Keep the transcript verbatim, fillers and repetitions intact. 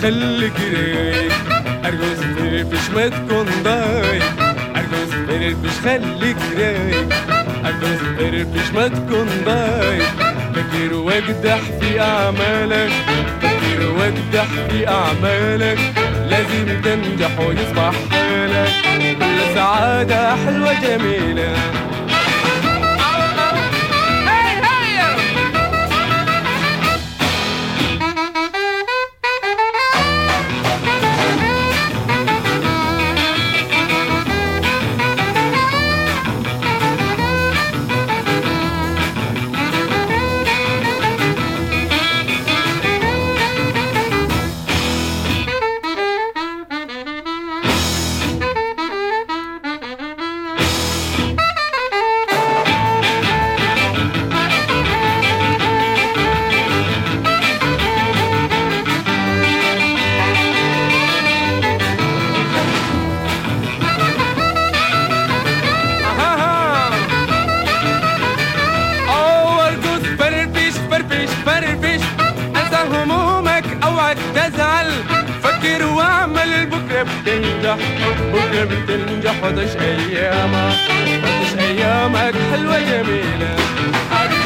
خليك رايق، ارقص فرفش ما تكون ضايق، ارقص فرفش خليك رايق، ارقص فرفش ما تكون ضايق. فكر واجدح في اعمالك، فكر واجدح في اعمالك، لازم تنجح ويصبح حالك كل سعادة حلوة جميلة. تزعل فكر واعمل، بكرة بتنجح، بكرة بتنجح. وعيش أيامك، وعيش أيامك حلوة جميلة.